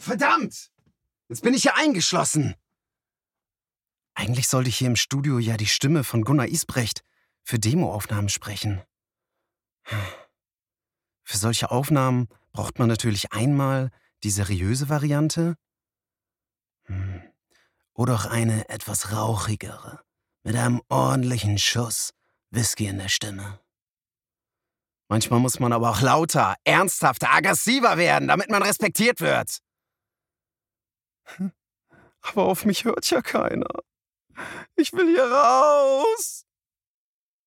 Verdammt! Jetzt bin ich hier eingeschlossen. Eigentlich sollte ich hier im Studio ja die Stimme von Gunnar Isbrecht für Demoaufnahmen sprechen. Für solche Aufnahmen braucht man natürlich einmal die seriöse Variante oder auch eine etwas rauchigere, mit einem ordentlichen Schuss Whisky in der Stimme. Manchmal muss man aber auch lauter, ernsthafter, aggressiver werden, damit man respektiert wird. Aber auf mich hört ja keiner. Ich will hier raus.